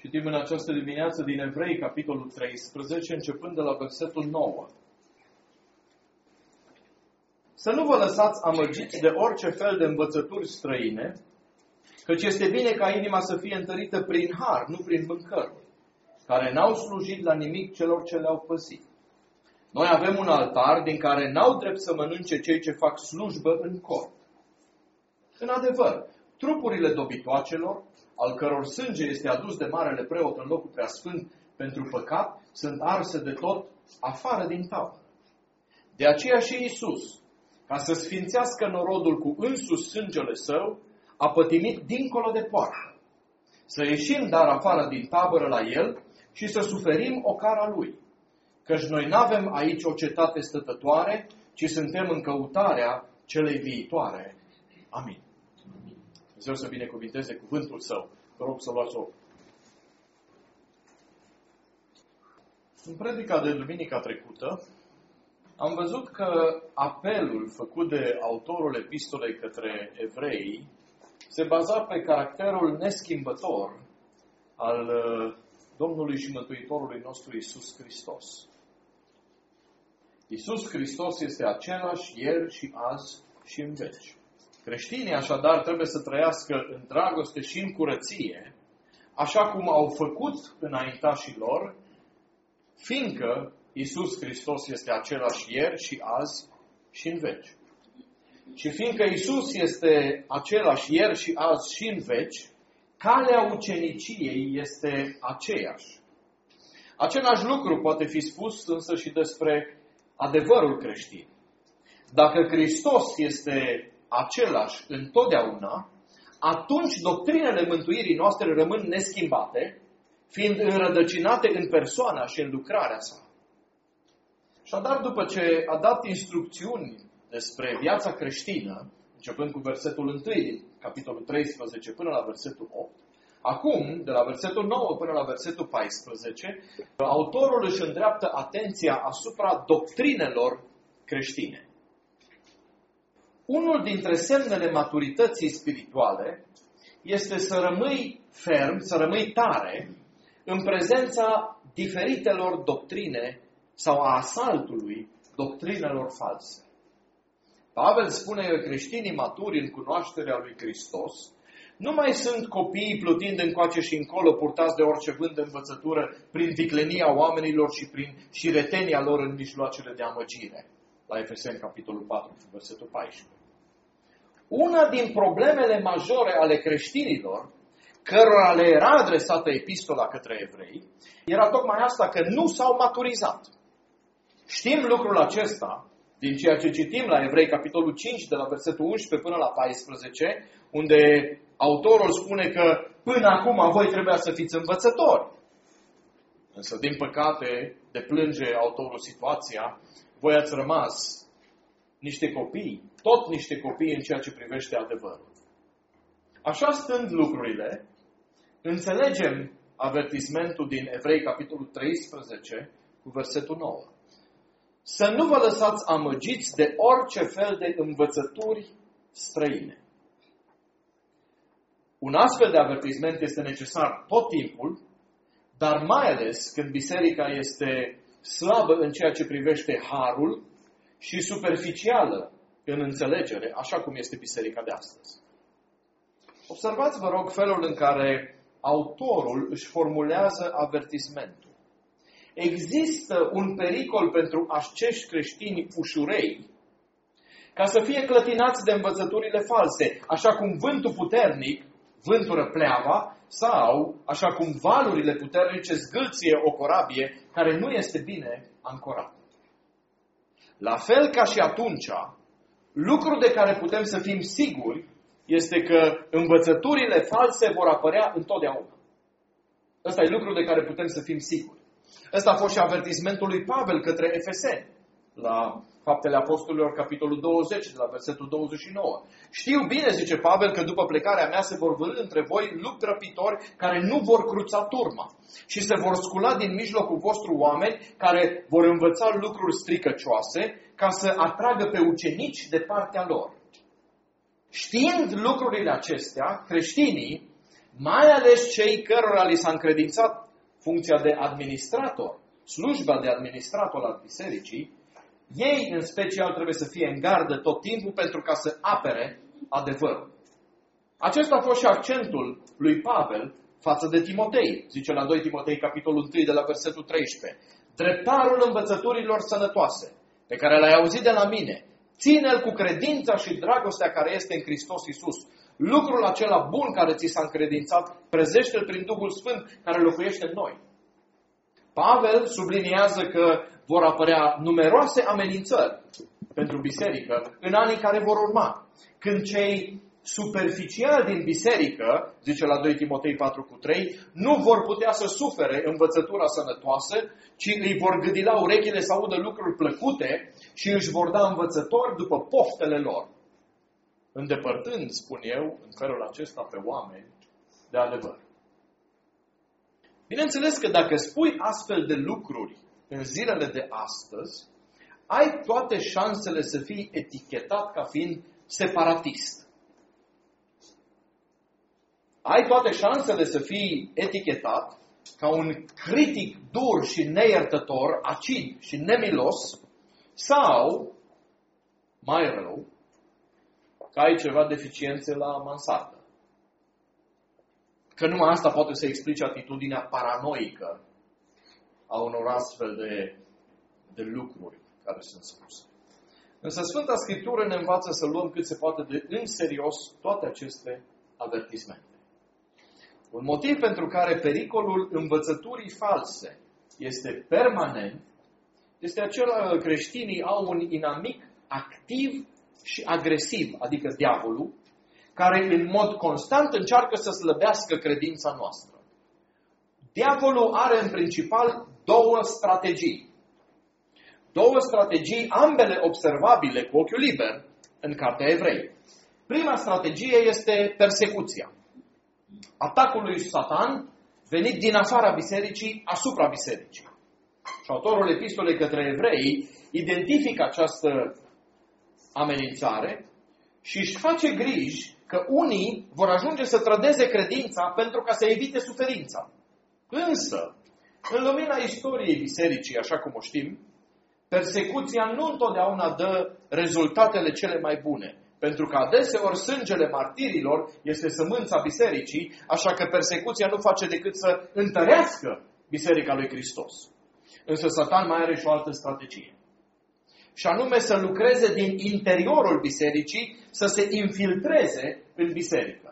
Citim în această dimineață din Evrei, capitolul 13, începând de la versetul 9. Să nu vă lăsați amăgiți de orice fel de învățături străine, căci este bine ca inima să fie întărită prin har, nu prin mâncăruri, care n-au slujit la nimic celor ce le-au păzit. Noi avem un altar din care n-au drept să mănânce cei ce fac slujbă în corp. În adevăr, trupurile dobitoacelor, al căror sânge este adus de marele preot în locul preasfânt pentru păcat, sunt arse de tot afară din tabără. De aceea și Iisus, ca să sfințească norodul cu însuși sângele său, a pătimit dincolo de poartă. Să ieșim dar afară din tabără la el și să suferim ocara lui. Căci noi n-avem aici o cetate stătătoare, ci suntem în căutarea celei viitoare. Amin. Dumnezeu să binecuvinteze cuvântul său. Vă rog să luați loc. În predica de duminica trecută, am văzut că apelul făcut de autorul epistolei către evrei se baza pe caracterul neschimbător al Domnului și Mântuitorului nostru Iisus Hristos. Iisus Hristos este același ieri și azi și în veci. Creștinii așadar trebuie să trăiască în dragoste și în curăție, așa cum au făcut înaintașii lor, fiindcă Iisus Hristos este același ieri și azi și în veci. Și fiindcă Iisus este același ieri și azi și în veci, calea uceniciei este aceeași. Același lucru poate fi spus însă și despre adevărul creștin. Dacă Hristos este același întotdeauna, atunci doctrinele mântuirii noastre rămân neschimbate, fiind înrădăcinate în persoana și în lucrarea sa. Așadar, după ce a dat instrucțiuni despre viața creștină, începând cu versetul 1 din capitolul 13 până la versetul 8, acum, de la versetul 9 până la versetul 14, autorul își îndreaptă atenția asupra doctrinelor creștine. Unul dintre semnele maturității spirituale este să rămâi ferm, să rămâi tare în prezența diferitelor doctrine sau a asaltului doctrinelor false. Pavel spune că creștinii maturi în cunoașterea lui Hristos nu mai sunt copiii plutind încoace și încolo, purtați de orice vânt de învățătură prin viclenia oamenilor și prin șiretenia lor în mijloacele de amăgire. La Efeseni, capitolul 4, versetul 14. Una din problemele majore ale creștinilor, cărora le era adresată epistola către evrei, era tocmai asta, că nu s-au maturizat. Știm lucrul acesta din ceea ce citim la Evrei, capitolul 5, de la versetul 11 până la 14, unde autorul spune că până acum voi trebuia să fiți învățători. Însă, din păcate, deplânge autorul situația, voi ați rămas niște copii, tot niște copii în ceea ce privește adevărul. Așa stând lucrurile, înțelegem avertismentul din Evrei, capitolul 13, cu versetul 9. Să nu vă lăsați amăgiți de orice fel de învățături străine. Un astfel de avertisment este necesar tot timpul, dar mai ales când biserica este slabă în ceea ce privește harul și superficială în înțelegere, așa cum este biserica de astăzi. Observați, vă rog, felul în care autorul își formulează avertismentul. Există un pericol pentru acești creștini ușurei ca să fie clătinați de învățăturile false, așa cum vântul puternic vântură pleava sau așa cum valurile puternice zgâlție o corabie care nu este bine ancorată. La fel ca și atunci, lucrul de care putem să fim siguri este că învățăturile false vor apărea întotdeauna. Ăsta e lucrul de care putem să fim siguri. Ăsta a fost și avertismentul lui Pavel către Efeseni, la Faptele Apostolilor, capitolul 20, de la versetul 29. Știu bine, zice Pavel, că după plecarea mea se vor vârî între voi lupi răpitori care nu vor cruța turma și se vor scula din mijlocul vostru oameni care vor învăța lucruri stricăcioase ca să atragă pe ucenici de partea lor. Știind lucrurile acestea, creștinii mai ales cei cărora li s-a încredințat funcția de administrator, slujba de administrator al bisericii, ei în special trebuie să fie în gardă tot timpul pentru ca să apere adevărul. Acesta a fost și accentul lui Pavel față de Timotei. Zice la 2 Timotei, capitolul 1, de la versetul 13. Dreptarul învățăturilor sănătoase, pe care l-ai auzit de la mine, ține-l cu credința și dragostea care este în Hristos Iisus. Lucrul acela bun care ți s-a încredințat, prezește-l prin Duhul Sfânt care locuiește în noi. Pavel subliniază că vor apărea numeroase amenințări pentru biserică în anii care vor urma. Când cei superficiali din biserică, zice la 2 Timotei 4,3, nu vor putea să sufere învățătura sănătoasă, ci îi vor gâdila urechile să audă lucruri plăcute și își vor da învățători după poftele lor, îndepărtând, spun eu, în felul acesta pe oameni de adevăr. Bineînțeles că dacă spui astfel de lucruri în zilele de astăzi, ai toate șansele să fii etichetat ca fiind separatist. Ai toate șansele să fii etichetat ca un critic dur și neiertător, acid și nemilos, sau, mai rău, că ai ceva deficiențe la mansardă. Că numai asta poate să explice atitudinea paranoică a unor astfel de lucruri care sunt spuse. Însă Sfânta Scriptură ne învață să luăm cât se poate de în serios toate aceste avertismente. Un motiv pentru care pericolul învățăturii false este permanent este acela că creștinii au un inamic activ și agresiv, adică diavolul, care în mod constant încearcă să slăbească credința noastră. Diavolul are în principal două strategii. Două strategii, ambele observabile cu ochiul liber în Cartea Evrei. Prima strategie este persecuția. Atacul lui Satan venit din afara bisericii asupra bisericii. Și autorul epistolei către evrei identifică această amenințare și își face griji că unii vor ajunge să trădeze credința pentru ca să evite suferința. Însă, în lumina istoriei bisericii, așa cum o știm, persecuția nu întotdeauna dă rezultatele cele mai bune. Pentru că adeseori sângele martirilor este sămânța bisericii, așa că persecuția nu face decât să întărească biserica lui Hristos. Însă Satan mai are și o altă strategie. Și anume să lucreze din interiorul bisericii, să se infiltreze în biserică.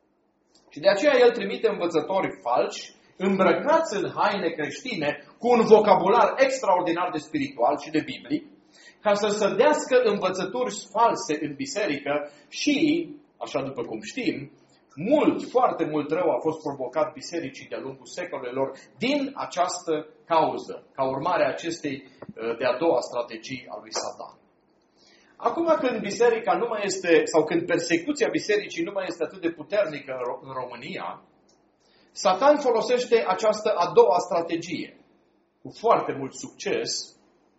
Și de aceea el trimite învățători falși, îmbrăcați în haine creștine, cu un vocabular extraordinar de spiritual și de biblic, ca să sădească învățături false în biserică și, așa după cum știm, foarte mult rău a fost provocat bisericii de-a lungul secolelor din această cauză, ca urmare a acestei de-a doua strategii a lui Satan. Acum când biserica nu mai este, sau când persecuția bisericii nu mai este atât de puternică în România, Satan folosește această a doua strategie, cu foarte mult succes,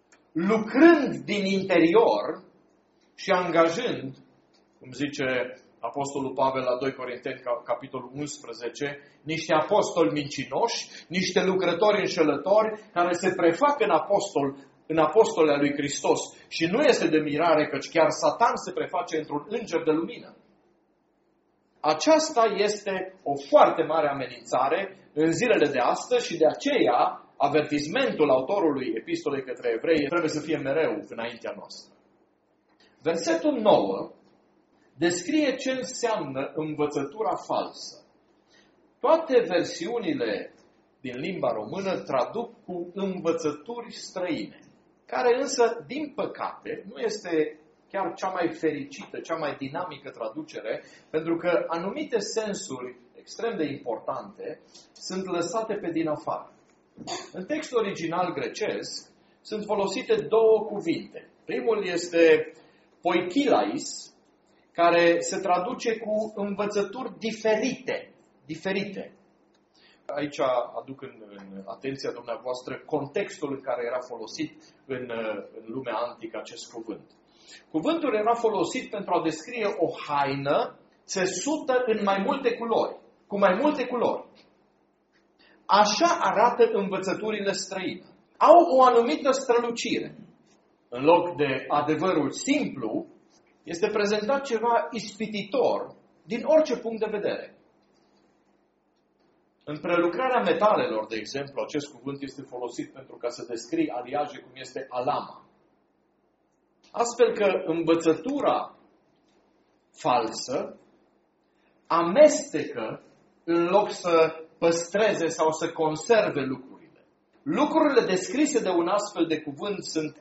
lucrând din interior și angajând, cum zice Apostolul Pavel la 2 Corinteni, capitolul 11, niște apostoli mincinoși, niște lucrători înșelători care se prefac în apostoli al lui Hristos. Și nu este de mirare căci chiar Satan se preface într-un înger de lumină. Aceasta este o foarte mare amenințare în zilele de astăzi și de aceea avertismentul autorului epistolei către evrei trebuie să fie mereu înaintea noastră. Versetul 9 descrie ce înseamnă învățătura falsă. Toate versiunile din limba română traduc cu învățături străine, care însă, din păcate, nu este chiar cea mai fericită, cea mai dinamică traducere, pentru că anumite sensuri extrem de importante sunt lăsate pe din afară. În textul original grecesc sunt folosite două cuvinte. Primul este poikilais, care se traduce cu învățături diferite. Aici aduc în atenția dumneavoastră contextul în care era folosit în lumea antică acest cuvânt. Cuvântul era folosit pentru a descrie o haină țesută în mai multe culori. cu mai multe culori. Așa arată învățăturile străine. Au o anumită strălucire. În loc de adevărul simplu, este prezentat ceva ispititor din orice punct de vedere. În prelucrarea metalelor, de exemplu, acest cuvânt este folosit pentru ca să descrie aliaje cum este alama. Astfel că învățătura falsă amestecă în loc să păstreze sau să conserve lucrurile. Lucrurile descrise de un astfel de cuvânt sunt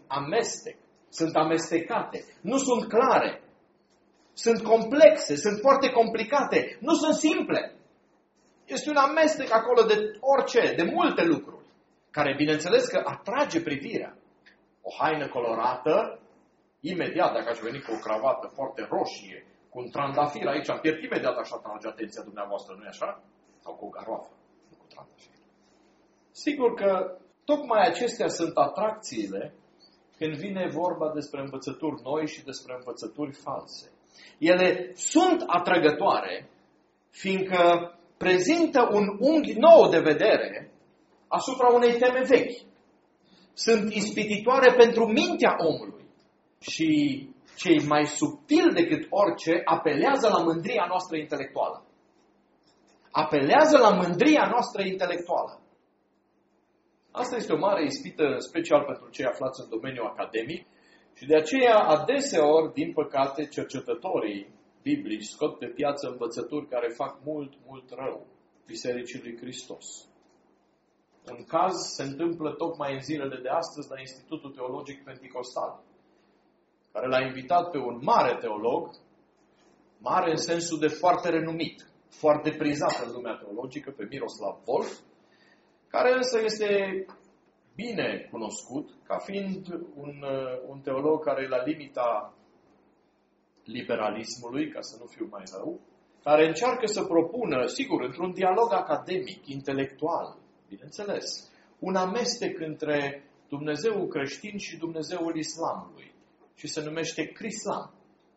amestecate, nu sunt clare, sunt complexe, sunt foarte complicate, nu sunt simple. Este un amestec acolo de orice, de multe lucruri, care bineînțeles că atrage privirea. O haină colorată, imediat dacă aș veni cu o cravată foarte roșie, cu un trandafir aici, am pierd imediat așa atrage atenția dumneavoastră, nu-i așa? Sau cu o garoafă, nu cu trandafir. Sigur că tocmai acestea sunt atracțiile când vine vorba despre învățături noi și despre învățături false. Ele sunt atrăgătoare, fiindcă prezintă un unghi nou de vedere asupra unei teme vechi. Sunt ispititoare pentru mintea omului și cei mai subtili decât orice apelează la mândria noastră intelectuală. Apelează la mândria noastră intelectuală. Asta este o mare ispită, special pentru cei aflați în domeniul academic și de aceea adeseori, din păcate, cercetătorii biblici scot pe piață învățături care fac mult, mult rău Bisericii lui Hristos. Un caz se întâmplă tocmai în zilele de astăzi la Institutul Teologic Penticostal, care l-a invitat pe un mare teolog, mare în sensul de foarte renumit, foarte prizat în lumea teologică, pe Miroslav Volf, care însă este bine cunoscut ca fiind un teolog care e la limita liberalismului, ca să nu fiu mai rău, care încearcă să propună, sigur, într-un dialog academic, intelectual, bineînțeles, un amestec între Dumnezeul creștin și Dumnezeul islamului. Și se numește Crislam.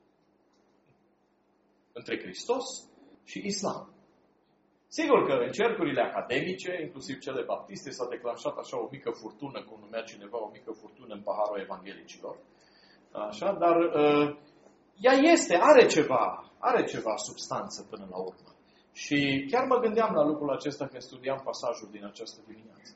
Între Hristos și islam. Sigur că în cercurile academice, inclusiv cele baptiste, s-a declanșat așa o mică furtună, cum numea cineva, o mică furtună în paharul evanghelicilor. Așa, dar ea are ceva substanță până la urmă. Și chiar mă gândeam la lucrul acesta când studiam pasajul din această dimineață.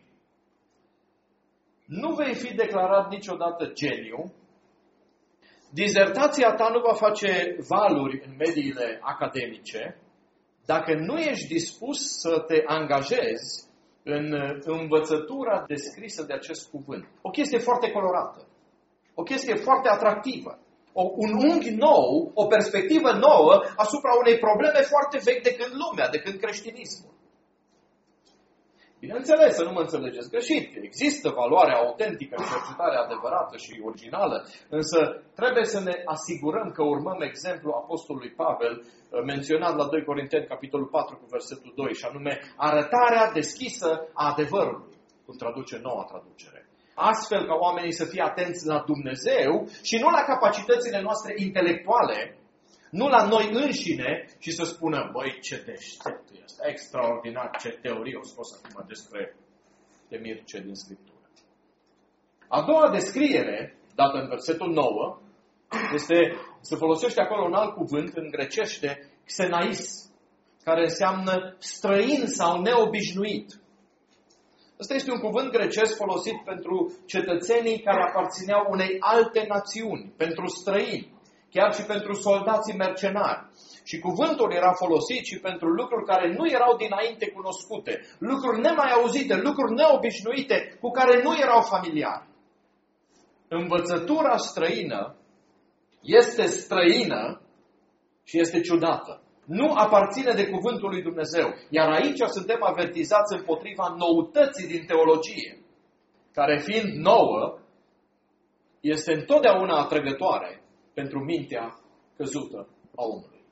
Nu vei fi declarat niciodată geniu. Dizertația ta nu va face valuri în mediile academice dacă nu ești dispus să te angajezi în învățătura descrisă de acest cuvânt. O chestie foarte colorată, o chestie foarte atractivă, un unghi nou, o perspectivă nouă asupra unei probleme foarte vechi de când lumea, de când creștinismul. Bineînțeles, să nu mă înțelegeți greșit, există valoarea autentică, cercetarea adevărată și originală, însă trebuie să ne asigurăm că urmăm exemplul apostolului Pavel, menționat la 2 Corinteni, capitolul 4, cu versetul 2, și anume arătarea deschisă a adevărului, cum traduce noua traducere. Astfel ca oamenii să fie atenți la Dumnezeu și nu la capacitățile noastre intelectuale, nu la noi înșine și să spună, băi, ce deștept este, extraordinar, ce teorie o scos acum despre Demirce din Scriptură. A doua descriere, dată în versetul 9, se folosește acolo un alt cuvânt în grecește, xenais, care înseamnă străin sau neobișnuit. Ăsta este un cuvânt grecesc folosit pentru cetățenii care aparțineau unei alte națiuni, pentru străini, chiar și pentru soldații mercenari. Și cuvântul era folosit și pentru lucruri care nu erau dinainte cunoscute, lucruri nemai auzite, lucruri neobișnuite, cu care nu erau familiari. Învățătura străină este străină și este ciudată. Nu aparține de cuvântul lui Dumnezeu. Iar aici suntem avertizați împotriva noutății din teologie, care fiind nouă, este întotdeauna atrăgătoare pentru mintea căzută a omului.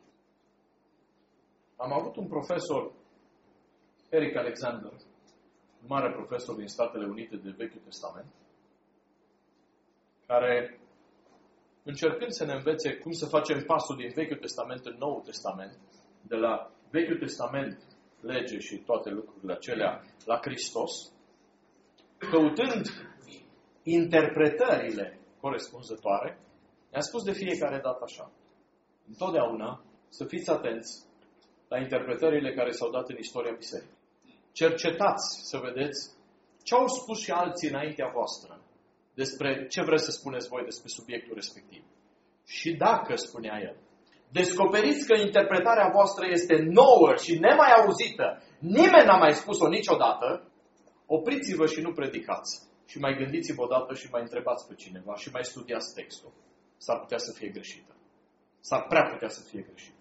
Am avut un profesor, Eric Alexander, un mare profesor din Statele Unite de Vechiul Testament, care, încercând să ne învețe cum să facem pasul din Vechiul Testament în Noul Testament, de la Vechiul Testament, lege și toate lucrurile acelea la Hristos, căutând interpretările corespunzătoare, ne-a spus de fiecare dată așa. Întotdeauna să fiți atenți la interpretările care s-au dat în istoria bisericii. Cercetați să vedeți ce au spus și alții înaintea voastră despre ce vreți să spuneți voi despre subiectul respectiv. Și dacă spunea el, descoperiți că interpretarea voastră este nouă și nemai auzită, nimeni n-a mai spus-o niciodată, opriți-vă și nu predicați. Și mai gândiți-vă odată și mai întrebați pe cineva și mai studiați textul. S-ar putea să fie greșită. S-ar prea putea să fie greșită.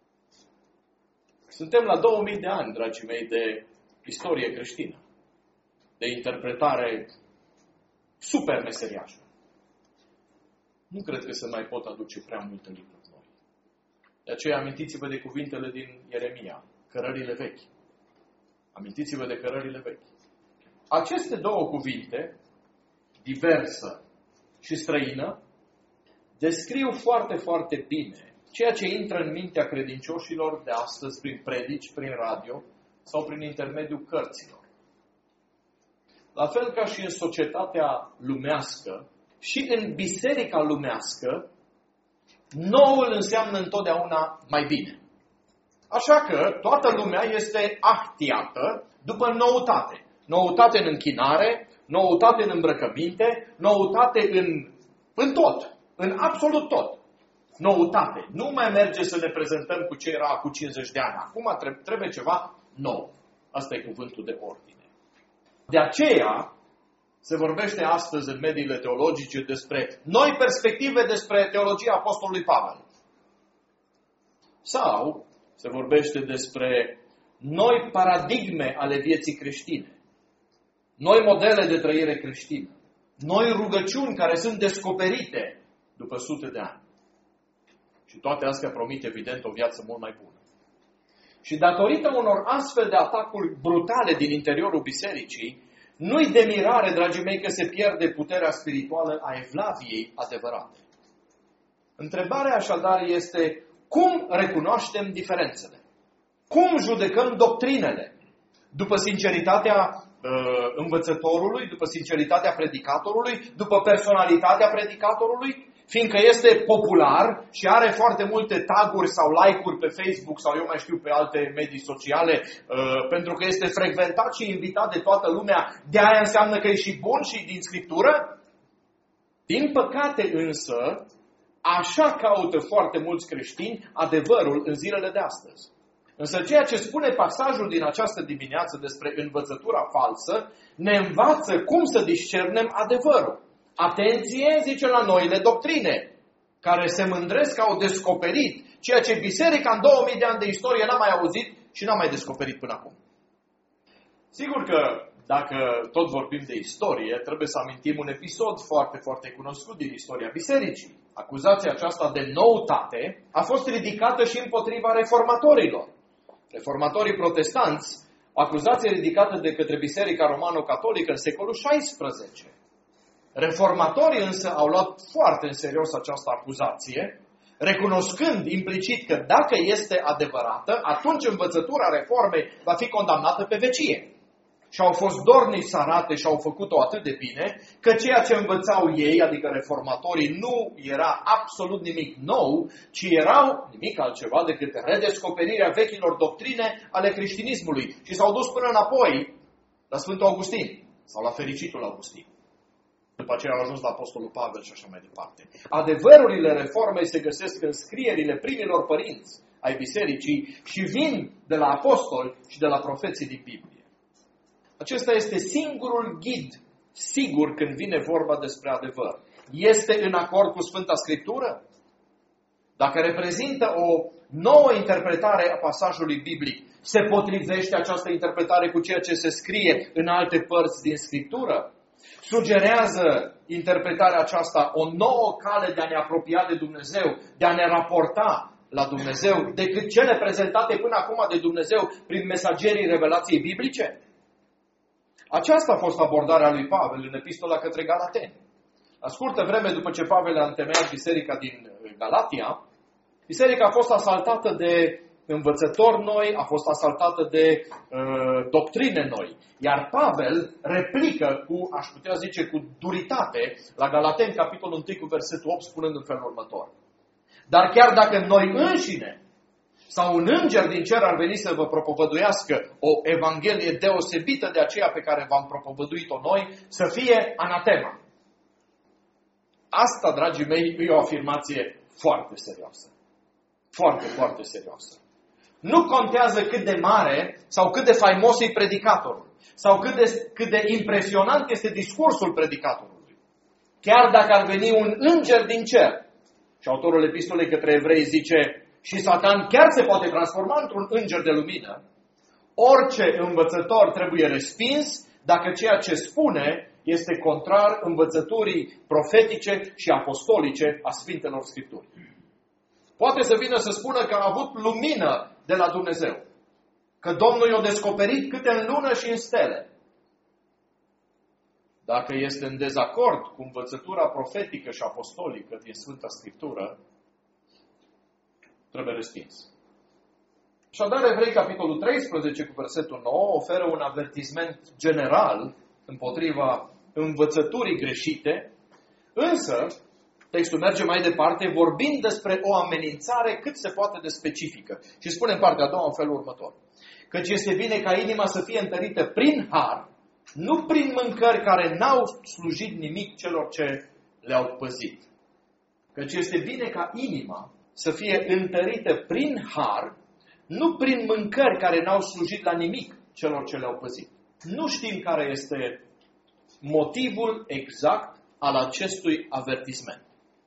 Suntem la 2000 de ani, dragii mei, de istorie creștină. De interpretare super meseriașă. Nu cred că se mai pot aduce prea multe lucruri noi. De aceea amintiți-vă de cuvintele din Ieremia, cărările vechi. Amintiți-vă de cărările vechi. Aceste două cuvinte, diversă și străină, descriu foarte, foarte bine ceea ce intră în mintea credincioșilor de astăzi prin predici, prin radio sau prin intermediul cărților. La fel ca și în societatea lumească și în biserica lumească, noul înseamnă întotdeauna mai bine. Așa că toată lumea este ahtiată după noutate. Noutate în închinare, noutate în îmbrăcăminte, noutate în tot, în absolut tot. Noutate. Nu mai merge să ne prezentăm cu ce era cu 50 de ani. Acum trebuie ceva nou. Asta e cuvântul de ordine. De aceea se vorbește astăzi în mediile teologice despre noi perspective despre teologia Apostolului Pavel. Sau se vorbește despre noi paradigme ale vieții creștine. Noi modele de trăire creștină. Noi rugăciuni care sunt descoperite după sute de ani. Și toate astea promit evident o viață mult mai bună. Și datorită unor astfel de atacuri brutale din interiorul bisericii, nu-i de mirare, dragii mei, că se pierde puterea spirituală a evlaviei adevărate. Întrebarea așadar este, cum recunoaștem diferențele? Cum judecăm doctrinele? După sinceritatea învățătorului, după sinceritatea predicatorului, după personalitatea predicatorului, fiindcă este popular și are foarte multe taguri sau like-uri pe Facebook sau eu mai știu pe alte medii sociale, pentru că este frecventat și invitat de toată lumea, de aia înseamnă că e și bun și din Scriptură? Din păcate însă, așa caută foarte mulți creștini adevărul în zilele de astăzi. Însă ceea ce spune pasajul din această dimineață despre învățătura falsă, ne învață cum să discernem adevărul. Atenție, zice, la noile doctrine, care se mândresc că au descoperit ceea ce biserica în 2000 de ani de istorie n-a mai auzit și n-a mai descoperit până acum. Sigur că dacă tot vorbim de istorie, trebuie să amintim un episod foarte, foarte cunoscut din istoria bisericii. Acuzația aceasta de noutate a fost ridicată și împotriva reformatorilor. Reformatorii protestanți, o acuzație ridicată de către Biserica Romano-Catolică în secolul XVI. Reformatorii însă au luat foarte în serios această acuzație, recunoscând implicit că dacă este adevărată, atunci învățătura reformei va fi condamnată pe vecie. Și au fost dornici să arate și au făcut-o atât de bine, că ceea ce învățau ei, adică reformatorii, nu era absolut nimic nou, ci erau nimic altceva decât redescoperirea vechilor doctrine ale creștinismului. Și s-au dus până înapoi la Sfântul Augustin sau la fericitul Augustin. După aceea au ajuns la Apostolul Pavel și așa mai departe. Adevărurile reformei se găsesc în scrierile primilor părinți ai bisericii și vin de la apostoli și de la profeții din Biblie. Acesta este singurul ghid sigur când vine vorba despre adevăr. Este în acord cu Sfânta Scriptură? Dacă reprezintă o nouă interpretare a pasajului biblic, se potrivește această interpretare cu ceea ce se scrie în alte părți din Scriptură? Sugerează interpretarea aceasta o nouă cale de a ne apropia de Dumnezeu, de a ne raporta la Dumnezeu, decât cele prezentate până acum de Dumnezeu prin mesagerii revelației biblice? Aceasta a fost abordarea lui Pavel în epistola către Galateni. La scurtă vreme după ce Pavel a întemeiat biserica din Galatia, biserica a fost asaltată de învățători noi, a fost asaltată de doctrine noi. Iar Pavel replică cu, aș putea zice, cu duritate la Galateni, capitolul 1 cu versetul 8, spunând în felul următor. Dar chiar dacă noi înșine sau un înger din cer ar veni să vă propovăduiască o evanghelie deosebită de aceea pe care v-am propovăduit-o noi, să fie anatema. Asta, dragii mei, e o afirmație foarte serioasă. Foarte, foarte serioasă. Nu contează cât de mare sau cât de faimos e predicatorul sau cât de impresionant este discursul predicatorului. Chiar dacă ar veni un înger din cer, și autorul epistolei către evrei zice, și Satan chiar se poate transforma într-un înger de lumină, orice învățător trebuie respins dacă ceea ce spune este contrar învățăturii profetice și apostolice a Sfintelor Scripturi. Poate să vină să spună că a avut lumină de la Dumnezeu, că Domnul i-a descoperit câte în lună și în stele. Dacă este în dezacord cu învățătura profetică și apostolică din Sfânta Scriptură, trebuie respins. Așadar, Evrei, capitolul 13, cu versetul 9, oferă un avertisment general împotriva învățăturii greșite, însă textul merge mai departe vorbind despre o amenințare cât se poate de specifică. Și spune în partea a doua în felul următor. Căci este bine ca inima să fie întărită prin har, nu prin mâncări care n-au slujit nimic celor ce le-au păzit. Căci este bine ca inima să fie întărită prin har, nu prin mâncări care n-au slujit la nimic celor ce le-au păzit. Nu știm care este motivul exact al acestui avertisment.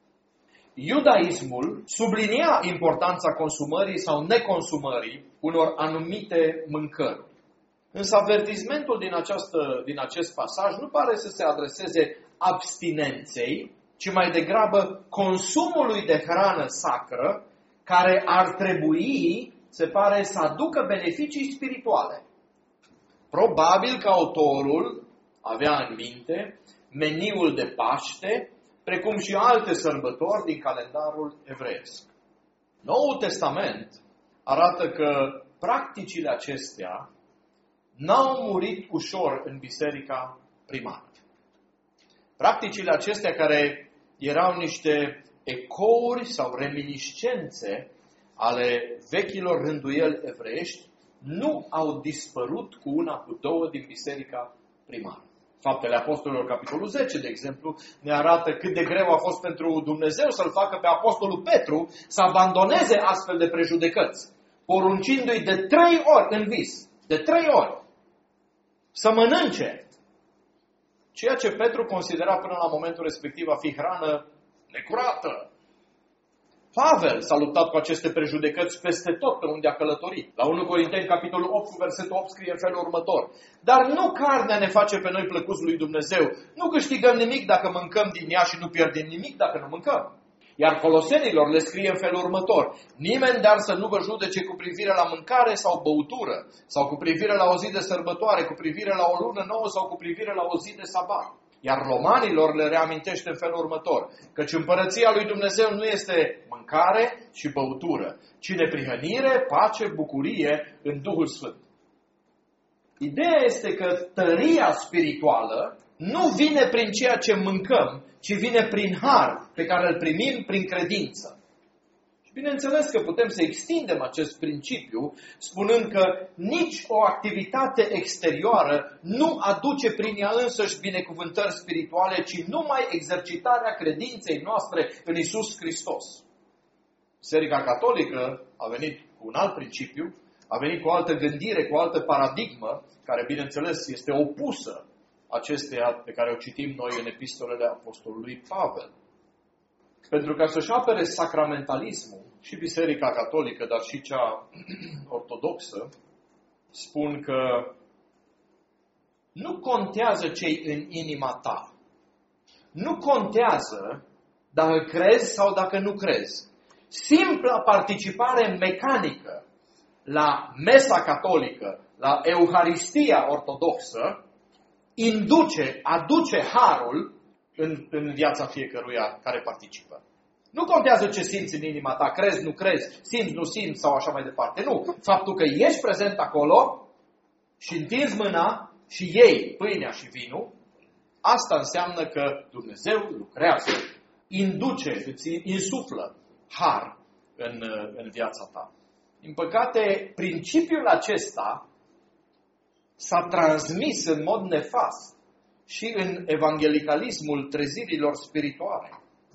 Iudaismul sublinia importanța consumării sau neconsumării unor anumite mâncări. Însă avertismentul din acest pasaj nu pare să se adreseze abstinenței, ci mai degrabă consumului de hrană sacră, care ar trebui, se pare, să aducă beneficii spirituale. Probabil că autorul avea în minte meniul de Paște, precum și alte sărbători din calendarul evreiesc. Noul Testament arată că practicile acestea n-au murit ușor în biserica primară. Practicile acestea, care erau niște ecouri sau reminiscențe ale vechilor rânduieli evreiești, nu au dispărut cu una, cu două din biserica primară. Faptele Apostolilor, capitolul 10, de exemplu, ne arată cât de greu a fost pentru Dumnezeu să-l facă pe Apostolul Petru să abandoneze astfel de prejudecăți, poruncindu-i de 3 ori în vis, de 3 ori, să mănânce ceea ce Petru considera până la momentul respectiv a fi hrană necurată. Pavel s-a luptat cu aceste prejudecăți peste tot pe unde a călătorit. La 1 Corinteni, capitolul 8, versetul 8, scrie în felul următor. Dar nu carnea ne face pe noi plăcuți lui Dumnezeu. Nu câștigăm nimic dacă mâncăm din ea și nu pierdem nimic dacă nu mâncăm. Iar Colosenilor le scrie în felul următor. Nimeni dar să nu vă judece cu privire la mâncare sau băutură, sau cu privire la o zi de sărbătoare, cu privire la o lună nouă sau cu privire la o zi de sabat. Iar romanilor le reamintește în felul următor, căci împărăția lui Dumnezeu nu este mâncare și băutură, ci neprihănire, pace, bucurie în Duhul Sfânt. Ideea este că tăria spirituală nu vine prin ceea ce mâncăm, ci vine prin har pe care îl primim prin credință. Și bineînțeles că putem să extindem acest principiu spunând că nici o activitate exterioară nu aduce prin ea însăși binecuvântări spirituale, ci numai exercitarea credinței noastre în Iisus Hristos. Biserica Catolică a venit cu un alt principiu, a venit cu o altă gândire, cu o altă paradigmă, care bineînțeles este opusă acesteia pe care o citim noi în epistolele Apostolului Pavel. Pentru ca să-și apere sacramentalismul, și Biserica Catolică, dar și cea ortodoxă, spun că nu contează ce-i în inima ta. Nu contează dacă crezi sau dacă nu crezi. Simpla participare mecanică la mesa catolică, la Euharistia ortodoxă, aduce harul în viața fiecăruia care participă. Nu contează ce simți în inima ta, crezi, nu crezi, simți, nu simți sau așa mai departe. Nu. Faptul că ești prezent acolo și întinzi mâna și iei pâinea și vinul, asta înseamnă că Dumnezeu lucrează, induce, îți insuflă har în viața ta. Din păcate, principiul acesta s-a transmis în mod nefast și în evangelicalismul trezirilor spirituale.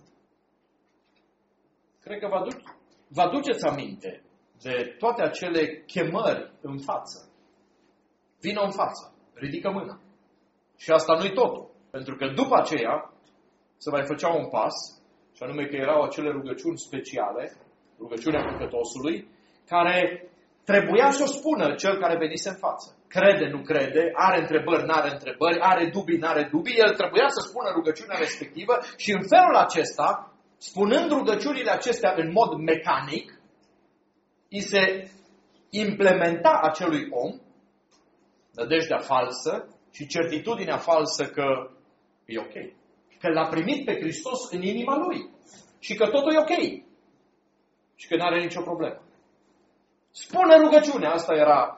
Cred că vă aduceți aminte de toate acele chemări în față. Vină în față, ridică mâna. Și asta nu-i totul. Pentru că după aceea se mai făcea un pas, și anume că erau acele rugăciuni speciale, rugăciunea păcătosului, care trebuia să o spună cel care venise în față. Crede, nu crede, are întrebări, n-are întrebări, are dubii, n-are dubii, el trebuia să spună rugăciunea respectivă și în felul acesta, spunând rugăciunile acestea în mod mecanic, îi se implementa acelui om nădejdea falsă și certitudinea falsă că e ok. Că l-a primit pe Hristos în inima lui și că totul e ok. Și că n-are nicio problemă. Spune rugăciunea, asta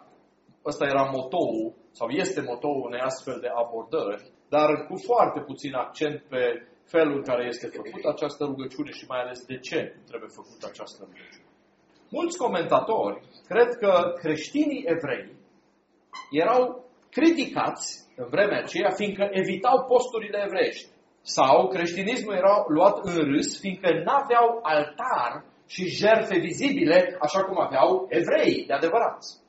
era motoul, sau este motoul unei astfel de abordări, dar cu foarte puțin accent pe felul în care este făcută această rugăciune și mai ales de ce trebuie făcută această rugăciune. Mulți comentatori cred că creștinii evrei erau criticați în vremea aceea fiindcă evitau posturile evreiești. Sau creștinismul era luat în râs fiindcă n-aveau altar și jertfe vizibile așa cum aveau evreii de adevărați.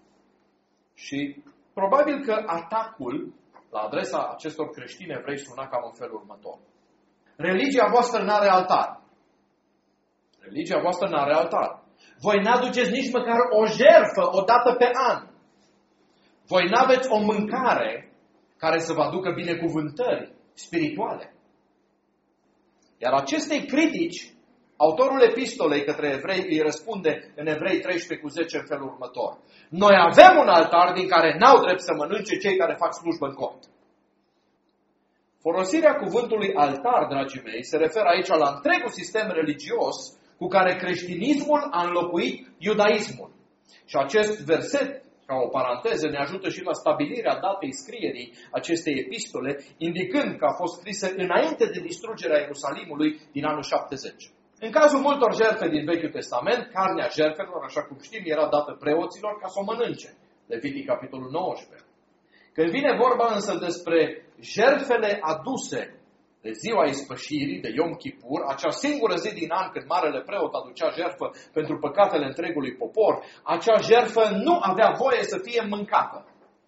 Și probabil că atacul la adresa acestor creștini evrei suna cam în felul următor. Religia voastră n-are altar. Religia voastră n-are altar. Voi n-aduceți nici măcar o jertfă o dată pe an. Voi n-aveți o mâncare care să vă aducă binecuvântări spirituale. Iar acestei critici, autorul epistolei către evrei îi răspunde în Evrei 13:10 în felul următor. Noi avem un altar din care n-au drept să mănânce cei care fac slujbă în cort. Folosirea cuvântului altar, dragii mei, se referă aici la întregul sistem religios cu care creștinismul a înlocuit iudaismul. Și acest verset, ca o paranteză, ne ajută și la stabilirea datei scrierii acestei epistole, indicând că a fost scrisă înainte de distrugerea Ierusalimului din anul 70. În cazul multor jertfe din Vechiul Testament, carnea jertfelor, așa cum știm, era dată preoților ca să o mănânce. Levitic, capitolul 19. Când vine vorba însă despre jertfele aduse de ziua ispășirii, de Yom Kippur, acea singură zi din an când marele preot aducea jertfă pentru păcatele întregului popor, acea jertfă nu avea voie să fie mâncată.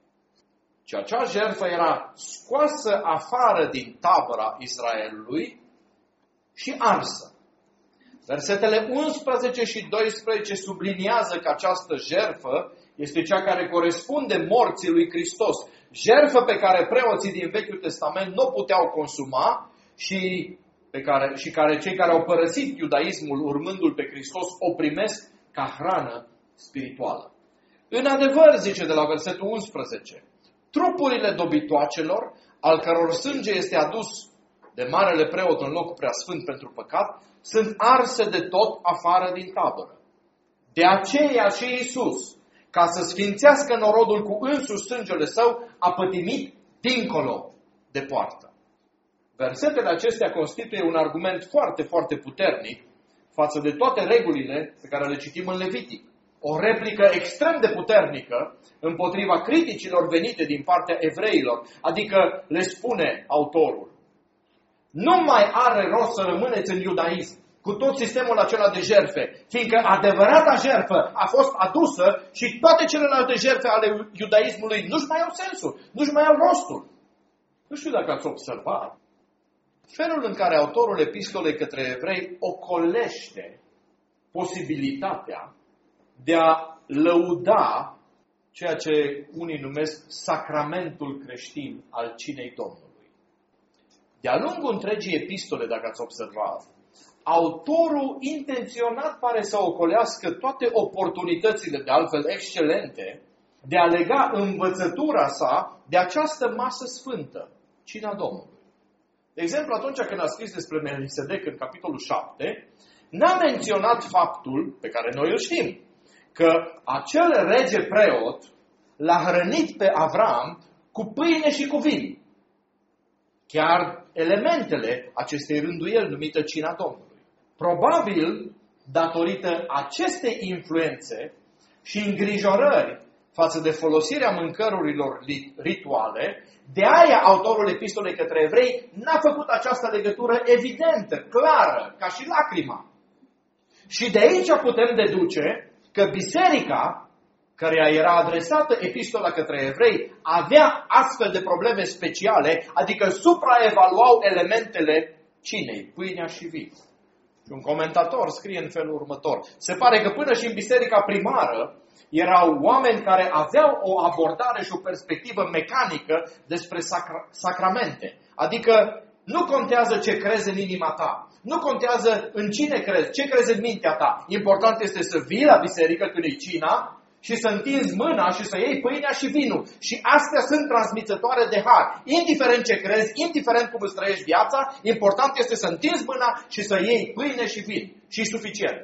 Ci acea jertfă era scoasă afară din tabăra Israelului și arsă. Versetele 11 și 12 subliniază că această jertfă este cea care corespunde morții lui Hristos. Jertfă pe care preoții din Vechiul Testament nu puteau consuma și care cei care au părăsit iudaismul urmându-L pe Hristos o primesc ca hrană spirituală. În adevăr, zice de la versetul 11, trupurile dobitoacelor, al căror sânge este adus de marele preot în locul preasfânt pentru păcat, sunt arse de tot afară din tabără. De aceea și Iisus, ca să sfințească norodul cu însuși sângele său, a pătimit dincolo de poartă. Versetele acestea constituie un argument foarte, foarte puternic față de toate regulile pe care le citim în Levitic. O replică extrem de puternică împotriva criticilor venite din partea evreilor, adică le spune autorul. Nu mai are rost să rămâneți în iudaism cu tot sistemul acela de jertfe, fiindcă adevărata jertfă a fost adusă și toate celelalte jertfe ale iudaismului nu-și mai au sensul, nu-și mai au rostul. Nu știu dacă ați observat felul în care autorul epistolei către evrei ocolește posibilitatea de a lăuda ceea ce unii numesc sacramentul creștin al cinei Domnului. De-a lungul întregii epistole, dacă ați observat, autorul intenționat pare să ocolească toate oportunitățile, de altfel excelente, de a lega învățătura sa de această masă sfântă, cina Domnului. De exemplu, atunci când a scris despre Melchisedec în capitolul 7, n-a menționat faptul, pe care noi îl știm, că acel rege preot l-a hrănit pe Avram cu pâine și cu vin. Chiar elementele acestei rânduieli numită Cina Domnului. Probabil, datorită acestei influențe și îngrijorări față de folosirea mâncărurilor rituale, de aia autorul epistolei către evrei n-a făcut această legătură evidentă, clară, ca și lacrima. Și de aici putem deduce că biserica, căreia era adresată epistola către evrei, avea astfel de probleme speciale, adică supraevaluau elementele cinei, pâinea și vin. Și un comentator scrie în felul următor: se pare că până și în biserica primară erau oameni care aveau o abordare și o perspectivă mecanică despre sacramente. Adică nu contează ce crezi în inima ta, nu contează în cine crezi, ce crezi în mintea ta. Important este să vii la biserică când e cina și să întinzi mâna și să iei pâinea și vinul. Și astea sunt transmițătoare de har. Indiferent ce crezi, indiferent cum îți trăiești viața, important este să întinzi mâna și să iei pâine și vin. Și suficient.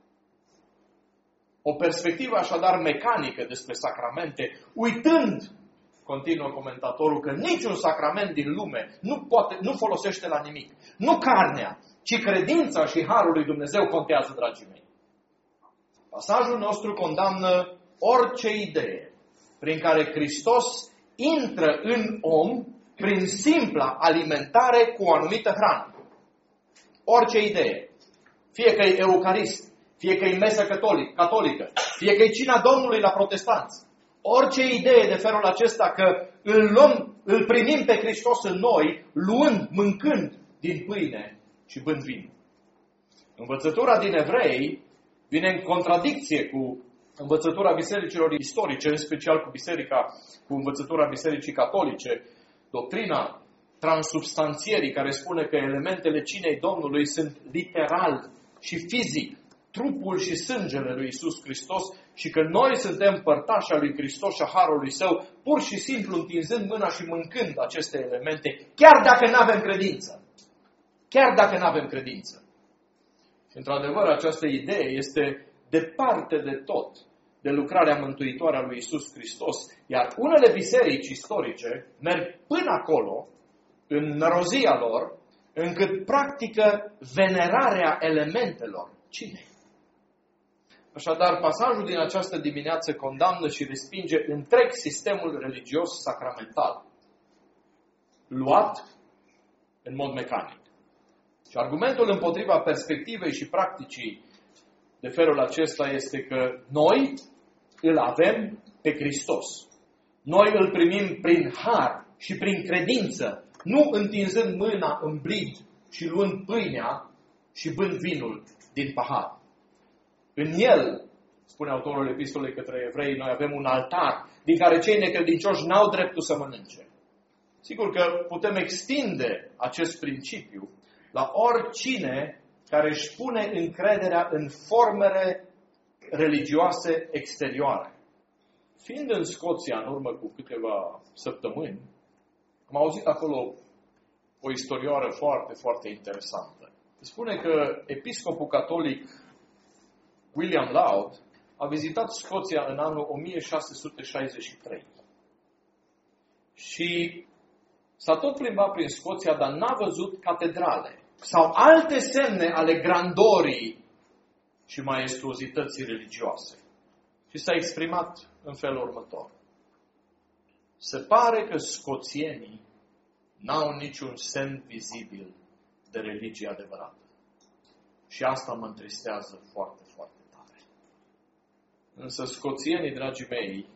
O perspectivă așadar mecanică despre sacramente, uitând, continuă comentatorul, că niciun sacrament din lume nu folosește la nimic. Nu carnea, ci credința și harul lui Dumnezeu contează, dragii mei. Pasajul nostru condamnă orice idee prin care Hristos intră în om prin simpla alimentare cu o anumită hrană. Orice idee. Fie că e eucarist, fie că e mesă catolică, fie că e cina Domnului la protestanți. Orice idee de felul acesta că îl primim pe Hristos în noi, mâncând din pâine și bând vin. Învățătura din Evrei vine în contradicție cu învățătura bisericilor istorice, în special cu învățătura bisericii catolice, doctrina transubstanțierii, care spune că elementele cinei Domnului sunt literal și fizic trupul și sângele lui Iisus Hristos și că noi suntem părtași al lui Hristos și a harului Său, pur și simplu întinzând mâna și mâncând aceste elemente, chiar dacă nu avem credință. Chiar dacă nu avem credință. Și într-adevăr, această idee este departe de tot de lucrarea mântuitoare a lui Iisus Hristos, iar unele biserici istorice merg până acolo, în nărozia lor, încât practică venerarea elementelor cinei. Așadar, pasajul din această dimineață condamnă și respinge întreg sistemul religios sacramental, luat în mod mecanic. Și argumentul împotriva perspectivei și practicii de felul acesta este că noi îl avem pe Hristos. Noi îl primim prin har și prin credință, nu întinzând mâna în blid și luând pâinea și bând vinul din pahar. În el, spune autorul epistolei către evrei, noi avem un altar din care cei necredincioși n-au dreptul să mănânce. Sigur că putem extinde acest principiu la oricine care își pune încrederea în formele religioase exterioare. Fiind în Scoția în urmă cu câteva săptămâni, am auzit acolo o istorioară foarte, foarte interesantă. Spune că episcopul catolic William Laud a vizitat Scoția în anul 1663. Și s-a tot plimbat prin Scoția, dar n-a văzut catedrale sau alte semne ale grandorii și maestuozității religioase. Și s-a exprimat în felul următor. Se pare că scoțienii n-au niciun semn vizibil de religie adevărată. Și asta mă întristează foarte, foarte tare. Însă scoțienii, dragii mei,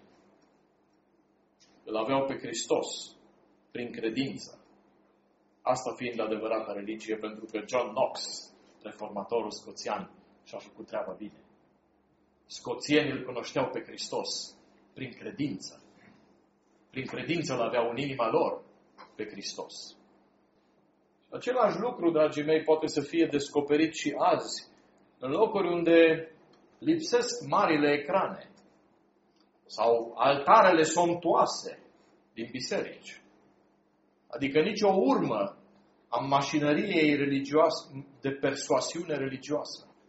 îl aveau pe Hristos prin credință. Asta fiind adevărata religie, pentru că John Knox, reformatorul scoțian, și-a făcut treaba bine. Scoțienii îl cunoșteau pe Hristos prin credință. Prin credință îl aveau în inima lor pe Hristos. Același lucru, dragii mei, poate să fie descoperit și azi, în locuri unde lipsesc marile ecrane sau altarele somptuoase din biserici. Adică nici o urmă a mașinăriei religioase, de persoasiune religioasă.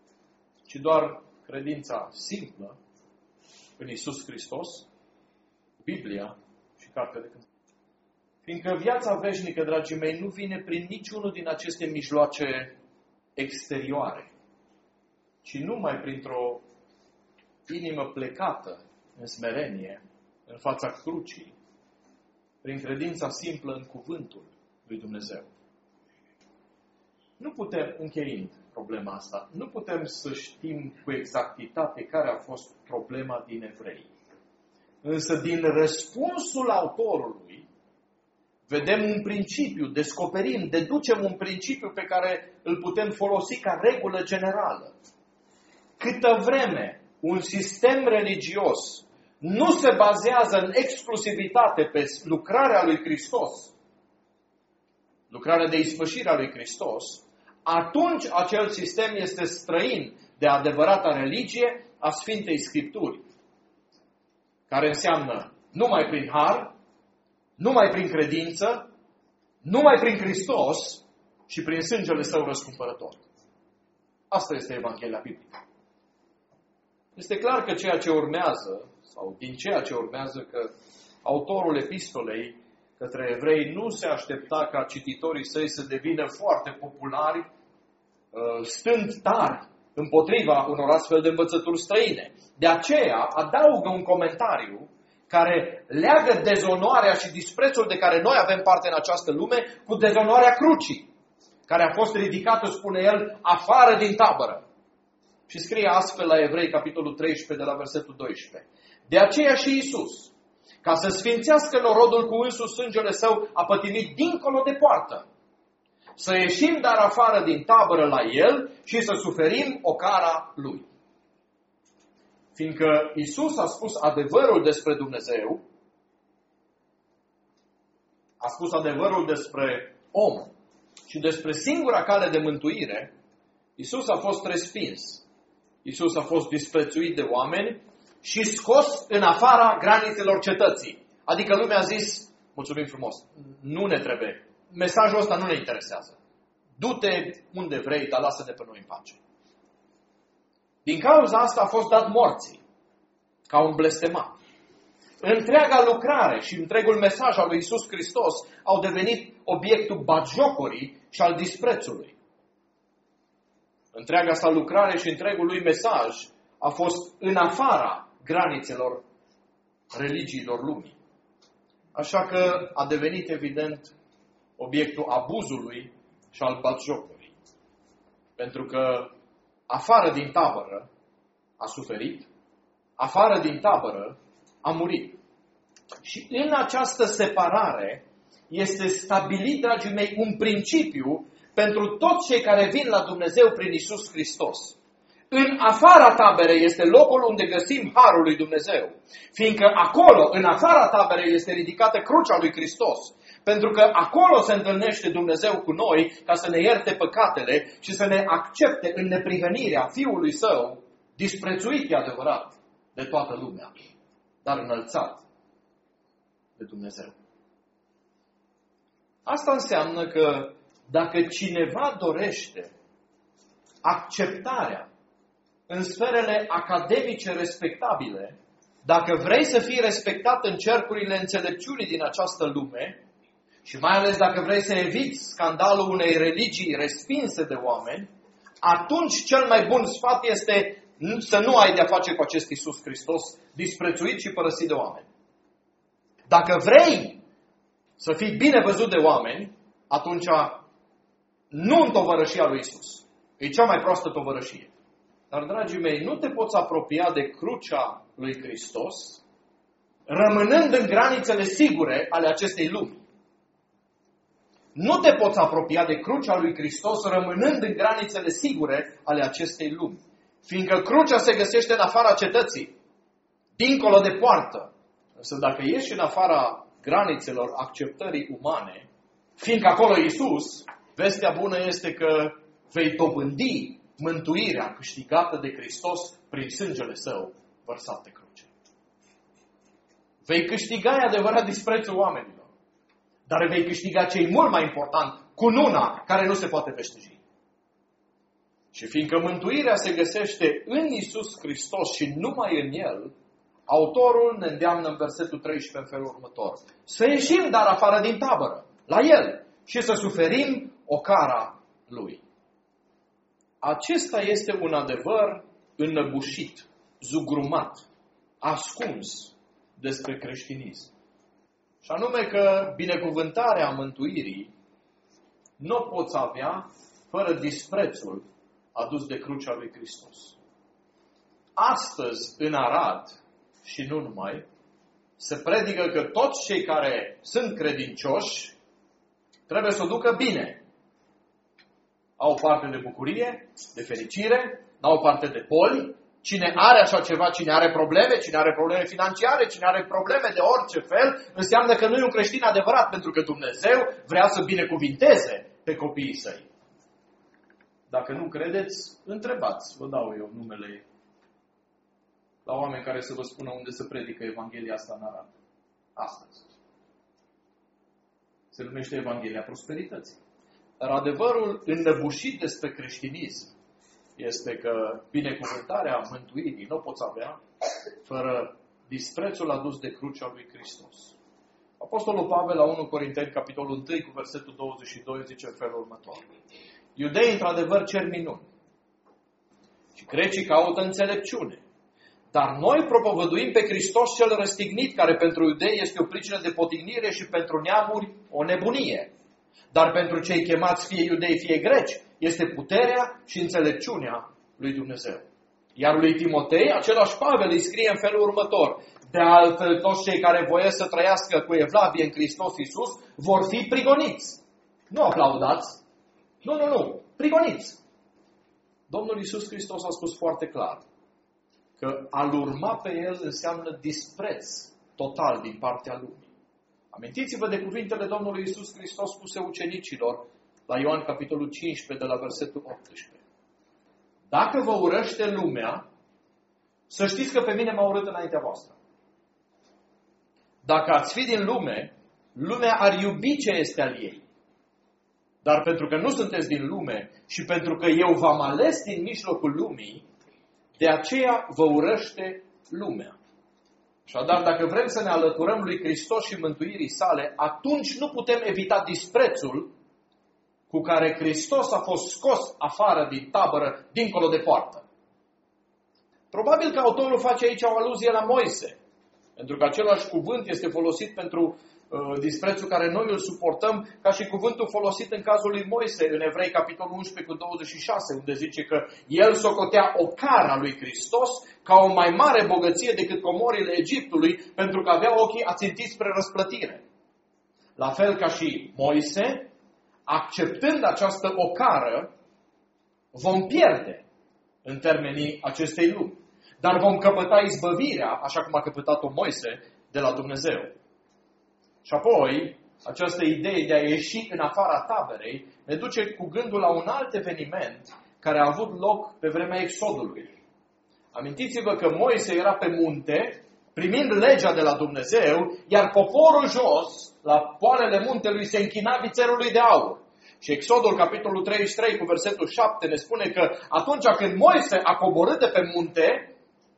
ci doar credința simplă în Iisus Hristos, Biblia și Cartea de Cântări. Fiindcă viața veșnică, dragii mei, nu vine prin niciunul din aceste mijloace exterioare, ci numai printr-o inimă plecată în smerenie, în fața crucii, prin credința simplă în cuvântul lui Dumnezeu. Nu putem, încheiind problema asta, nu putem să știm cu exactitate care a fost problema din evrei. Însă din răspunsul autorului, vedem un principiu, descoperim, deducem un principiu pe care îl putem folosi ca regulă generală. Câtă vreme un sistem religios nu se bazează în exclusivitate pe lucrarea lui Hristos, lucrarea de ispășire a lui Hristos, atunci acel sistem este străin de adevărata religie a Sfintei Scripturi, care înseamnă numai prin har, numai prin credință, numai prin Hristos și prin sângele Său răscumpărător. Asta este Evanghelia biblică. Este clar că ceea ce urmează, sau din ceea ce urmează, că autorul epistolei către evrei nu se aștepta ca cititorii săi să devină foarte populari, stând tari împotriva unor astfel de învățături străine. De aceea adaugă un comentariu care leagă dezonoarea și disprețul de care noi avem parte în această lume cu dezonoarea crucii, care a fost ridicată, spune el, afară din tabără. Și scrie astfel la Evrei, capitolul 13, de la versetul 12. De aceea și Iisus, ca să sfințească norodul cu însuși sângele Său, a pătimit dincolo de poartă. Să ieșim dar afară din tabără la El și să suferim ocara Lui. Fiindcă Iisus a spus adevărul despre Dumnezeu, a spus adevărul despre om și despre singura cale de mântuire, Iisus a fost respins. Iisus a fost disprețuit de oameni și scos în afara granițelor cetății. Adică lumea a zis, mulțumim frumos, nu ne trebuie. Mesajul ăsta nu ne interesează. Du-te unde vrei, dar lasă-ne pe noi în pace. Din cauza asta a fost dat morții, ca un blestemat. Întreaga lucrare și întregul mesaj al lui Iisus Hristos au devenit obiectul batjocorii și al disprețului. Întreaga sa lucrare și întregul lui mesaj a fost în afara granițelor religiilor lumii. Așa că a devenit evident obiectul abuzului și al batjocorii. Pentru că afară din tabără a suferit, afară din tabără a murit. Și în această separare este stabilit, dragii mei, un principiu pentru toți cei care vin la Dumnezeu prin Iisus Hristos. În afara taberei este locul unde găsim harul lui Dumnezeu. Fiindcă acolo, în afara taberei, este ridicată crucea lui Hristos. Pentru că acolo se întâlnește Dumnezeu cu noi ca să ne ierte păcatele și să ne accepte în neprihănirea Fiului Său, disprețuit, e adevărat, de toată lumea, dar înălțat de Dumnezeu. Asta înseamnă că dacă cineva dorește acceptarea în sferele academice respectabile, dacă vrei să fii respectat în cercurile înțelepciunii din această lume, și mai ales dacă vrei să eviți scandalul unei religii respinse de oameni, atunci cel mai bun sfat este să nu ai de-a face cu acest Iisus Hristos, disprețuit și părăsit de oameni. Dacă vrei să fii bine văzut de oameni, atunci nu în tovărășia lui Iisus. E cea mai proastă tovărășie. Dar, dragii mei, nu te poți apropia de crucea lui Hristos, rămânând în granițele sigure ale acestei lumi. Nu te poți apropia de crucea lui Hristos, rămânând în granițele sigure ale acestei lumi. Fiindcă crucea se găsește în afara cetății, dincolo de poartă. Însă dacă ieși în afara granițelor acceptării umane, fiindcă acolo e Iisus, vestea bună este că vei dobândi mântuirea câștigată de Hristos prin sângele Său vărsat pe cruce. Vei câștiga adevărat disprețul oamenilor, dar vei câștiga ce e mult mai important, cununa care nu se poate veșteji. Și fiindcă mântuirea se găsește în Iisus Hristos și numai în El, autorul ne îndeamnă în versetul 13 în felul următor. Să ieșim dar afară din tabără, la El, și să suferim ocara Lui. Acesta este un adevăr înnăbușit, zugrumat, ascuns despre creștinism. Și anume că binecuvântarea mântuirii nu o poți avea fără disprețul adus de crucea lui Hristos. Astăzi, în Arad, și nu numai, se predică că toți cei care sunt credincioși trebuie să o ducă bine. Au parte de bucurie, de fericire, au parte de poli. Cine are așa ceva, cine are probleme financiare, cine are probleme de orice fel, înseamnă că nu e un creștin adevărat, pentru că Dumnezeu vrea să binecuvinteze pe copiii săi. Dacă nu credeți, întrebați, vă dau eu numele la oameni care să vă spună unde se predică Evanghelia asta în Arad. Astăzi. Se numește Evanghelia Prosperității. Dar adevărul înnăbușit despre creștinism este că binecuvântarea mântuirii nu o poți avea fără disprețul adus de crucea lui Hristos. Apostolul Pavel la 1 Corinteni, capitolul 1, cu versetul 22, zice în felul următor. Iudeii, într-adevăr, cer minuni și grecii caută înțelepciune. Dar noi propovăduim pe Hristos cel răstignit, care pentru iudei este o pricină de potignire și pentru neamuri o nebunie. Dar pentru cei chemați, fie iudei, fie greci, este puterea și înțelepciunea lui Dumnezeu. Iar lui Timotei, același Pavel îi scrie în felul următor. De altfel, toți cei care voiesc să trăiască cu evlavie în Hristos Iisus vor fi prigoniți. Nu aplaudați. Nu. Prigoniți. Domnul Iisus Hristos a spus foarte clar că a-L urma pe El înseamnă dispreț total din partea lumii. Amintiți-vă de cuvintele Domnului Iisus Hristos spuse ucenicilor la Ioan capitolul 15 de la versetul 18. Dacă vă urăște lumea, să știți că pe mine m-a urât înaintea voastră. Dacă ați fi din lume, lumea ar iubi ce este al ei. Dar pentru că nu sunteți din lume și pentru că eu v-am ales din mijlocul lumii, de aceea vă urăște lumea. Așadar, dacă vrem să ne alăturăm lui Hristos și mântuirii sale, atunci nu putem evita disprețul cu care Hristos a fost scos afară din tabără, dincolo de poartă. Probabil că autorul face aici o aluzie la Moise, pentru că același cuvânt este folosit pentru disprețul care noi îl suportăm, ca și cuvântul folosit în cazul lui Moise, în Evrei, capitolul 11, cu 26, unde zice că el socotea ocara lui Hristos ca o mai mare bogăție decât comorile Egiptului, pentru că avea ochii ațintiți spre răsplătire. La fel ca și Moise, acceptând această ocară, vom pierde în termenii acestei lumi. Dar vom căpăta izbăvirea, așa cum a căpătat-o Moise, de la Dumnezeu. Și apoi, această idee de a ieși în afara taberei ne duce cu gândul la un alt eveniment care a avut loc pe vremea Exodului. Amintiți-vă că Moise era pe munte, primind legea de la Dumnezeu, iar poporul jos, la poalele muntelui, se închina vițelului de aur. Și Exodul, capitolul 33, cu versetul 7, ne spune că atunci când Moise a coborât de pe munte,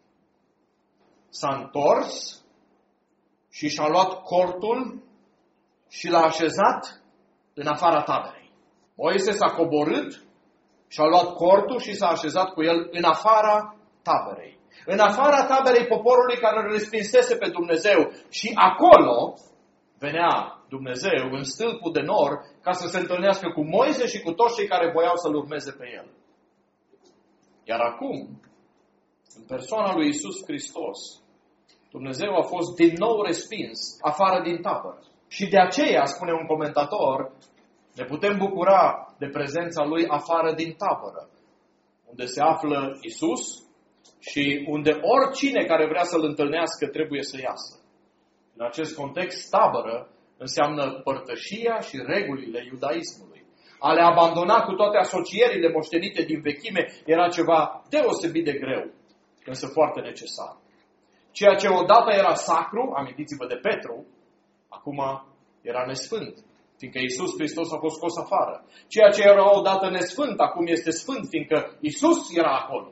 s-a întors și și-a luat cortul și l-a așezat în afara taberei. Moise s-a coborât și-a luat cortul și s-a așezat cu el în afara taberei. În afara taberei poporului care îl respinsese pe Dumnezeu. Și acolo venea Dumnezeu în stâlpul de nor ca să se întâlnească cu Moise și cu toți cei care voiau să-L urmeze pe el. Iar acum, în persoana lui Iisus Hristos, Dumnezeu a fost din nou respins afară din tabără. Și de aceea, spune un comentator, ne putem bucura de prezența Lui afară din tabără, unde se află Iisus și unde oricine care vrea să-L întâlnească trebuie să iasă. În acest context, tabără înseamnă părtășia și regulile iudaismului. A le abandona cu toate asocierile moștenite din vechime era ceva deosebit de greu, însă foarte necesar. Ceea ce odată era sacru, amintiți-vă de Petru, acum era nesfânt. fiindcă Iisus Hristos a fost scos afară. Ceea ce era odată nesfânt, acum este sfânt, fiindcă Iisus era acolo.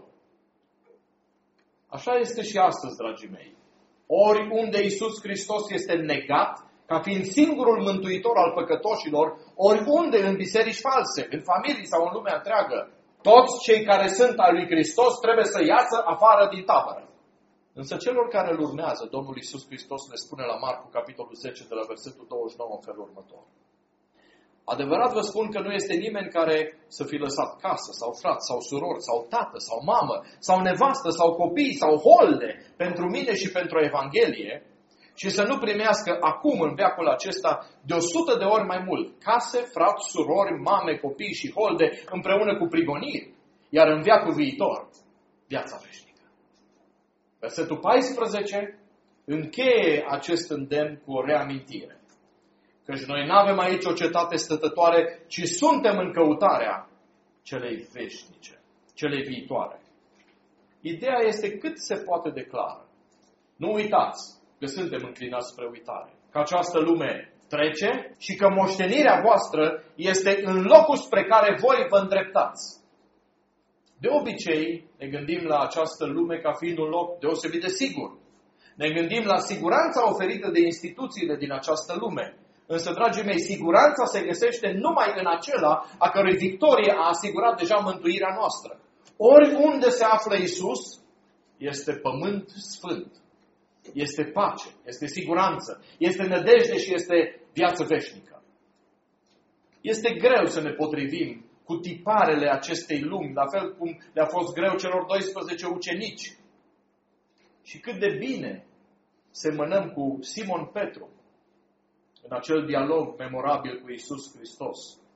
Așa este și astăzi, dragii mei. Oriunde Iisus Hristos este negat, ca fiind singurul mântuitor al păcătoșilor, oriunde în biserici false, în familii sau în lumea întreagă, toți cei care sunt al lui Hristos trebuie să iasă afară din tabără. Însă celor care îl urmează, Domnul Iisus Hristos le spune la Marcu, capitolul 10, de la versetul 29, în felul următor. Adevărat vă spun că nu este nimeni care să fi lăsat casă, sau frați, sau surori, sau tată, sau mamă, sau nevastă, sau copii, sau holde, pentru mine și pentru Evanghelie, și să nu primească acum, în veacul acesta, de 100 de ori mai mult case, frați, surori, mame, copii și holde, împreună cu prigoniri, iar în veacul viitor, viața veșnică. Versetul 14 încheie acest îndemn cu o reamintire. Căci noi nu avem aici o cetate stătătoare, ci suntem în căutarea celei veșnice, celei viitoare. Ideea este cât se poate de clară. Nu uitați că suntem înclinați spre uitare, că această lume trece și că moștenirea voastră este în locul spre care voi vă îndreptați. De obicei, ne gândim la această lume ca fiind un loc deosebit de sigur. Ne gândim la siguranța oferită de instituțiile din această lume. Însă, dragii mei, siguranța se găsește numai în acela a cărui victorie a asigurat deja mântuirea noastră. Oriunde se află Iisus, este pământ sfânt. Este pace, este siguranță, este nădejde și este viață veșnică. Este greu să ne potrivim cu tiparele acestei lumi, la fel cum le-a fost greu celor 12 ucenici. Și cât de bine semănăm cu Simon Petru în acel dialog memorabil cu Iisus Hristos.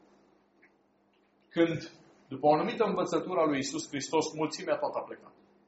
Când, după o anumită învățătură a lui Iisus Hristos, mulțimea toată a plecat.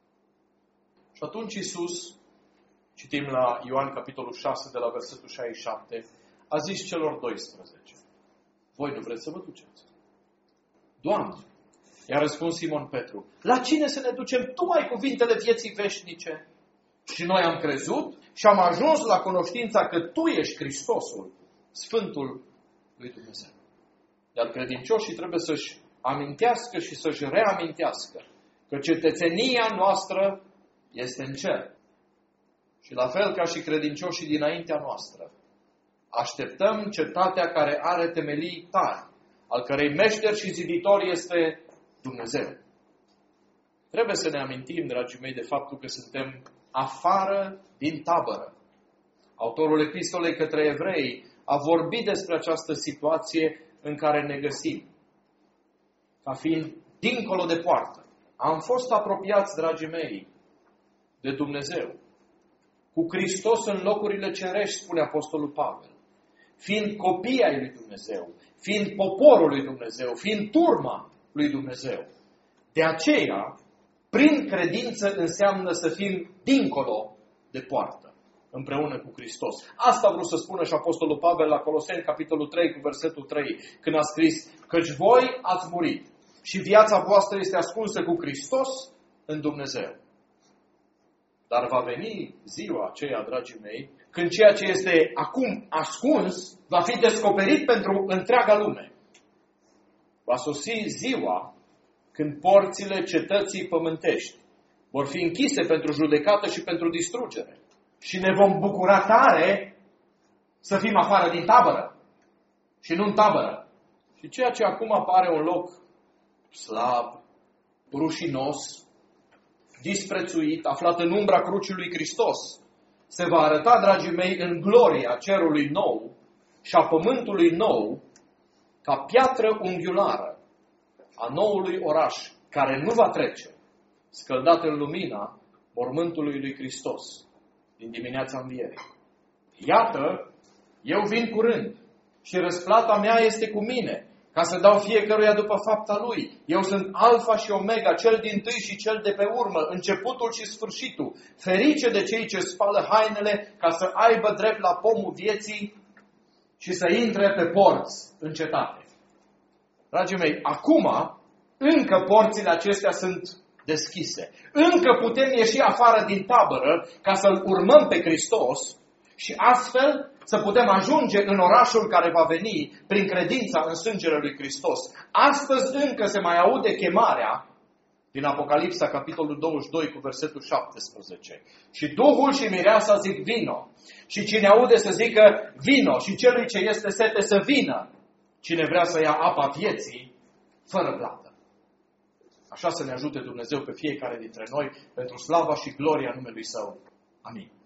Și atunci Iisus, citim la Ioan capitolul 6 de la versetul 67, a zis celor 12, voi nu vreți să vă duceți? Doamne, i-a răspuns Simon Petru, la cine să ne ducem? Tu ai cuvintele vieții veșnice. Și noi am crezut și am ajuns la cunoștința că Tu ești Hristosul, Sfântul lui Dumnezeu. Iar credincioșii trebuie să-și amintească și să-și reamintească că cetățenia noastră este în cer. Și la fel ca și credincioșii dinaintea noastră, așteptăm cetatea care are temelii tari, al cărei meșter și ziditor este Dumnezeu. Trebuie să ne amintim, dragii mei, de faptul că suntem afară din tabără. Autorul epistolei către evrei a vorbit despre această situație în care ne găsim, ca fiind dincolo de poartă. Am fost apropiați, dragii mei, de Dumnezeu, cu Hristos în locurile cerești, spune Apostolul Pavel, fiind copii ai lui Dumnezeu, fiind poporul lui Dumnezeu, fiind turma lui Dumnezeu. De aceea, prin credință înseamnă să fim dincolo de poartă, împreună cu Hristos. Asta a vrut să spună și Apostolul Pavel la Coloseni, capitolul 3, cu versetul 3, când a scris, căci voi ați murit și viața voastră este ascunsă cu Hristos în Dumnezeu. Dar va veni ziua aceea, dragii mei, când ceea ce este acum ascuns va fi descoperit pentru întreaga lume. Va sosi ziua când porțile cetății pământești vor fi închise pentru judecată și pentru distrugere. Și ne vom bucura tare să fim afară din tabără și nu în tabără. Și ceea ce acum apare un loc slab, rușinos, disprețuit, aflat în umbra crucii lui Hristos, se va arăta, dragii mei, în gloria cerului nou și a pământului nou, ca piatră unghiulară a noului oraș, care nu va trece, scăldat în lumina mormântului lui Hristos, din dimineața învierii. Iată, eu vin curând și răsplata mea este cu mine, ca să dau fiecăruia după fapta lui. Eu sunt Alfa și Omega, cel dintâi și cel de pe urmă, începutul și sfârșitul. Ferice de cei ce spală hainele, ca să aibă drept la pomul vieții și să intre pe porți în cetate. Dragii mei, acum încă porțile acestea sunt deschise. Încă putem ieși afară din tabără ca să-L urmăm pe Hristos Și astfel să putem ajunge în orașul care va veni prin credința în sângele lui Hristos. Astăzi încă se mai aude chemarea din Apocalipsa, capitolul 22, cu versetul 17. Și Duhul și Mireasa zic vino. Și cine aude să zică vino. Și celui ce este sete să vină. Cine vrea să ia apa vieții, fără plată. Așa să ne ajute Dumnezeu pe fiecare dintre noi, pentru slava și gloria numelui Său. Amin.